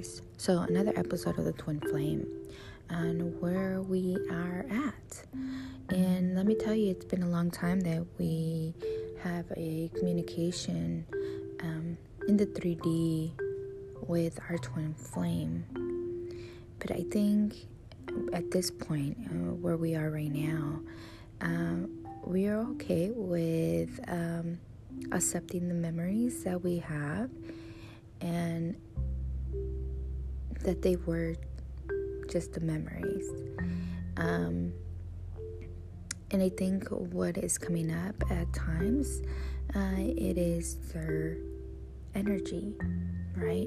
guys. So another episode of the Twin Flame and where we are at. And let me tell you, it's been a long time that we have a communication in the 3D with our Twin Flame. But I think at this point, where we are right now, we are okay with accepting the memories that we have and that they were just the memories. And I think what is coming up at times, it is their energy, right?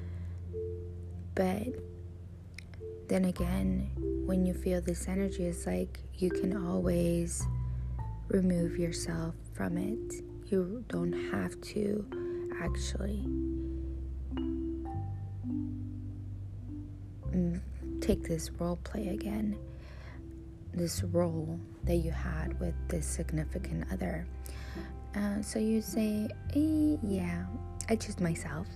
But then again, when you feel this energy, it's like you can always remove yourself from it. You don't have to actually take this role play again, this role that you had with this significant other. So you say, yeah, I choose myself.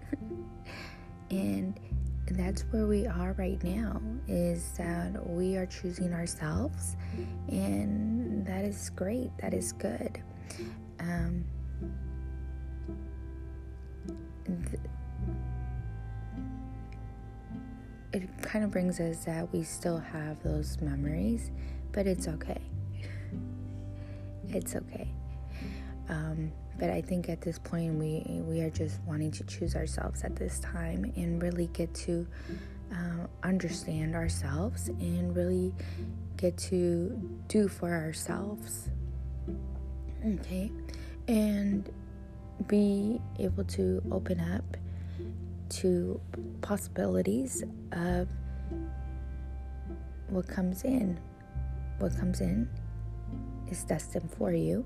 And that's where we are right now, is that we are choosing ourselves, and that is great, that is good. It kind of brings us that we still have those memories, but it's okay. It's okay. But I think at this point we are just wanting to choose ourselves at this time and really get to understand ourselves and really get to do for ourselves. Okay? And be able to open up to possibilities of what comes in. What comes in is destined for you,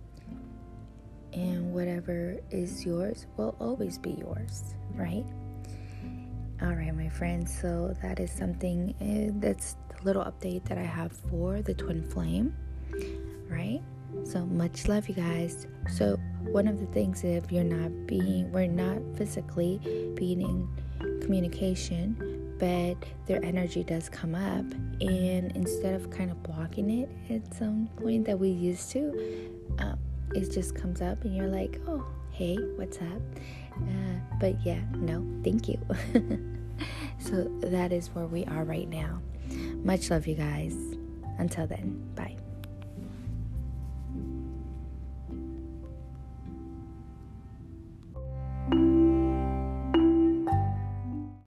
and whatever is yours will always be yours, right? All right, my friends, so that is something, that's the little update that I have for the Twin Flame, right? So much love, you guys. So one of the things, if we're not physically being in communication, but their energy does come up, and instead of kind of blocking it at some point that we used to, it just comes up and you're like, oh, hey, what's up? But yeah, no, thank you. So that is where we are right now. Much love, you guys. Until then, bye.